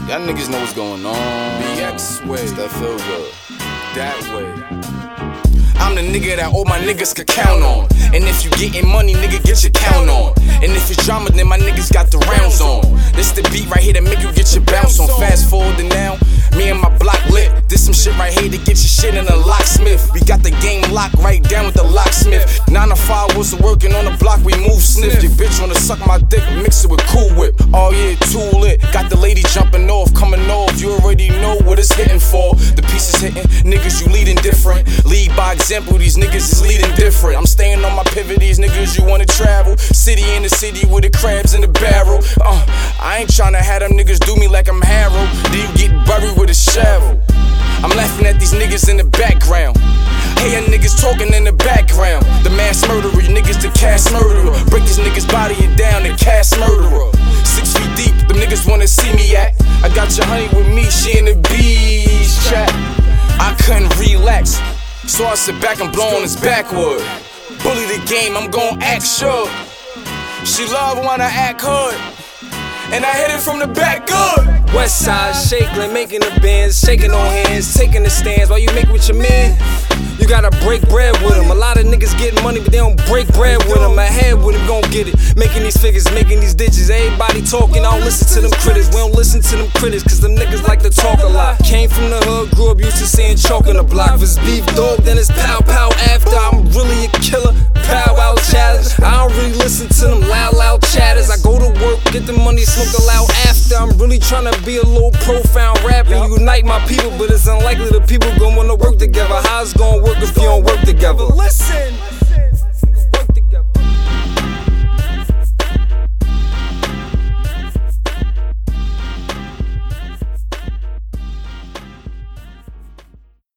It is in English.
Y'all niggas know what's going on. BX way, That feel good. that way. I'm the nigga that all my niggas could count on. And if you getting money, nigga, get your count on. And if it's drama, then my niggas got the rounds on. This the beat right here that make you get your bounce on. Fast forward to now, me and my block lit. This some shit right here to get your shit in a locksmith. We got the game locked right down with the locksmith. 9 to 5 was working on the block, we move sniff. Your bitch wanna suck my dick, mix it with Cool Whip. Oh yeah, too lit. Got the lady jumping off, coming off. You already know what it's hitting for. The pieces hitting, niggas you leading different. Lead by example, these niggas is leading different. I'm staying on my pivot, these niggas you wanna travel. City in the city with the crabs in the barrel. I ain't tryna have them niggas do me like I'm Harold. Then you get buried with a shovel. I'm laughing at these niggas in the background. Hey, ya niggas talking in the background. The mass murderer, you niggas the cash murderer. Break this niggas body and down, the cash murderer. 6 feet deep, them niggas wanna see me at. I got your honey with me, she in the beach chat. I couldn't relax, so I sit back and blow on his backwood. Bully the game, I'm gon' act sure. She love when I act hood, and I hit it from the back good. West side shaking, making the bands, shaking on hands, taking the stands while you make with your man. You gotta break bread with them. A lot of niggas getting money, but they don't break bread with them. Ahead with them, gon' get it. Making these figures, making these digits. Everybody talking, I don't listen to them critics. We don't listen to them critics, cause them niggas like to talk a lot. Came from the hood, grew up used to seeing chalk on the block. If it's beef dog, then it's pow pow after. I'm really a killer, pow wow challenge. I don't really listen to them loud chatters. I go to work, get the money, smoke the loud after. I'm really tryna be a little profound rapper, unite my people, but it's unlikely the people gon' wanna work together. How it's gon' work if you don't work together? Listen.